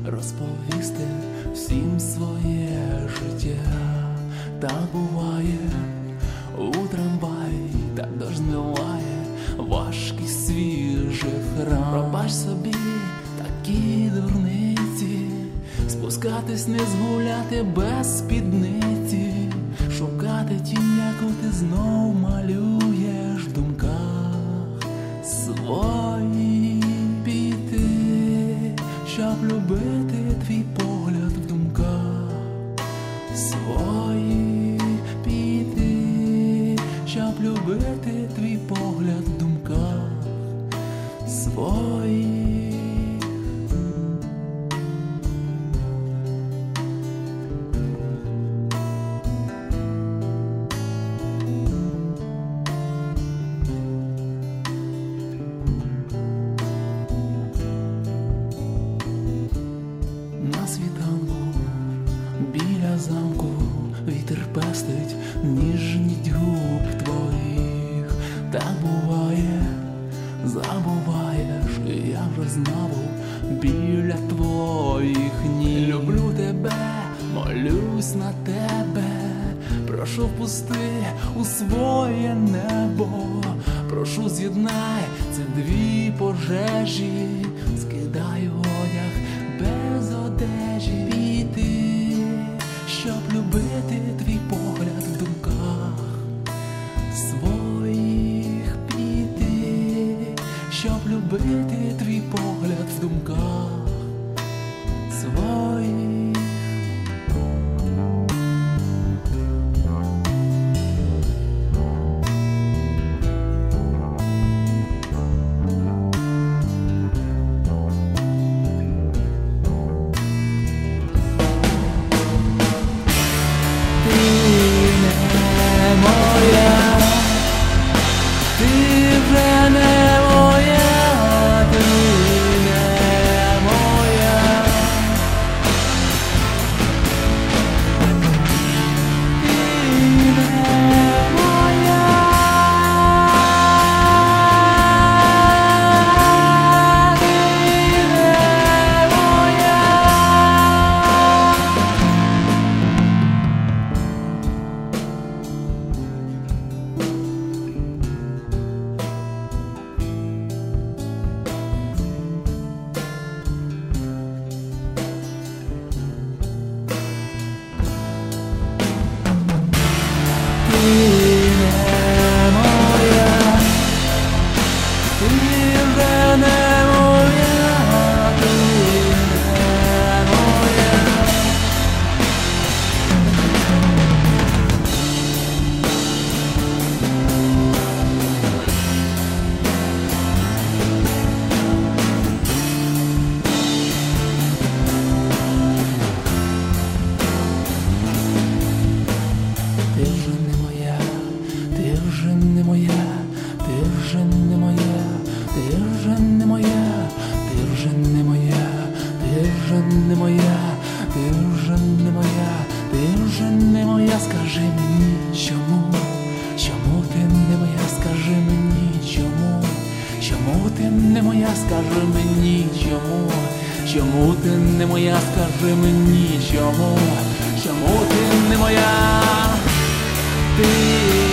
розповісти всім своє життя. Так буває у трамваї, так дощ змиває важкість свіжих ран. Пробач собі такі дурниці, спускатись не згуляти без спідниці, шукати тінь, яку ти знов малюєш в думках свої, піти, щоб любити твій погляд в думках свої, піти, щоб любити твій погляд в думках свої. На світанку біля замку вітер пестить ніжність губ твоїх. Так буває, забуваєш, і я вже знову біля твоїх ніг. Люблю тебе, молюсь на тебе, прошу впусти у своє небо, прошу з'єднай ці дві пожежі, скидаю одяг без одежі, піти, щоб любити твій погляд в думках своїх, піти, щоб любити твій погляд в думках своїх. Скажи мені, чому ти не моя, скажи мені, чому ти не моя, скажи мені, чому ти не моя, скажи мені, чому ти не моя, ти